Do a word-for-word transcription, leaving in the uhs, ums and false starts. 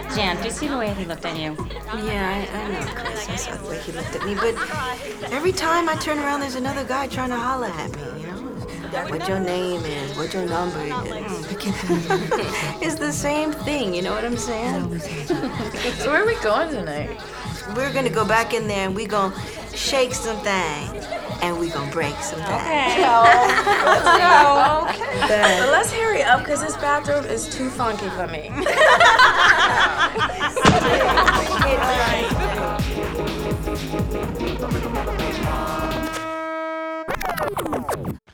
Jan, do you see the way he looked at you? Yeah, I, I know, Chris. I saw the way he looked at me. But every time I turn around, there's another guy trying to holler at me, you know? What your name is, what your number is. It's the same thing, you know what I'm saying? So where are we going tonight? We're gonna go back in there and we gonna shake some things. And we gonna break some things. Okay. Let's go. Okay. But let's hurry up because this bathroom is too funky for me.